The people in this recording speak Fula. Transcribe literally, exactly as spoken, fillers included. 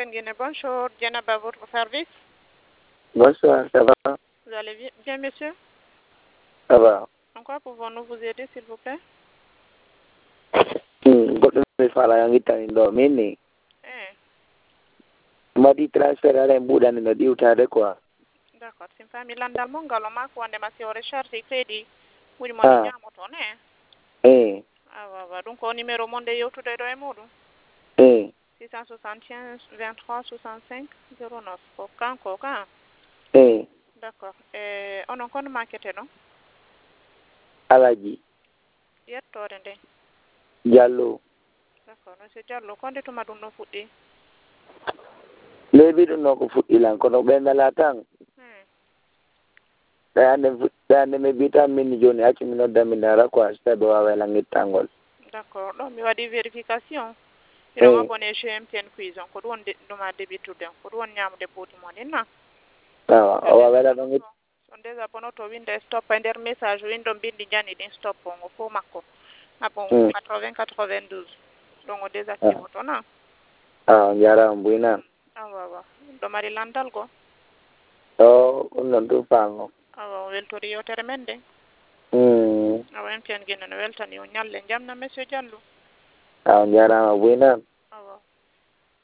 Guinée, bonjour. Diana à votre service. Bonsoir, ça va? Vous allez bien, bien monsieur? Ça va. En quoi pouvons-nous vous aider, s'il vous plaît? Goɗɗo mi fala yang ittani ɗo min ni Eh, madi transfert ala en ɓuuɗani no ɗiwtade quoi. d'accord. C'est une famille landal mon ngalo makko wonde ma si o recharge crédit ɓuri mo Ah. ñamoto ne? Eh, Awa wa ɗum ko numéro mon nde yewtude ɗo e muɗum. eh, six cent soixante et un vingt-trois soixante-cinq zéro neuf ko kanko ka? eh, D'accord. Eh, onon kono makete ɗon? Alaji Yettode nde. Diallo. D'accord. Monsieur Diallo, konde tuma ɗum ɗo fuɗɗi? Leydi ɗum no ko fuɗɗilan kono ɓendala tan Hmm. ɗa hande ɗa hande mi mbitan min joni accu mi nodda min ara quoi so tawi ɓe wawa langittangol. D'accord. ɗo mi waɗi vérification. Eh. Iɗon abonné chez M T N Cuison ko ɗum won ɗuma débitude ko ɗum won ñamude booti mon inna. Awa o wawela ɗon it son désabonné to winde stop e nder message windon bindi jani ɗin stop ngo fo makko abon Mm. quatre-vingts quatre-vingt-douze ɗon o désactive to na. ah jarama buyna awa awa ɗo mari landal go o ɗum noon ɗum faamo. awa o weltori yewtere men nde Mm. awa M T N Guinée no weltani o ñalle jamna monsieur Diallo. ah jarama buyna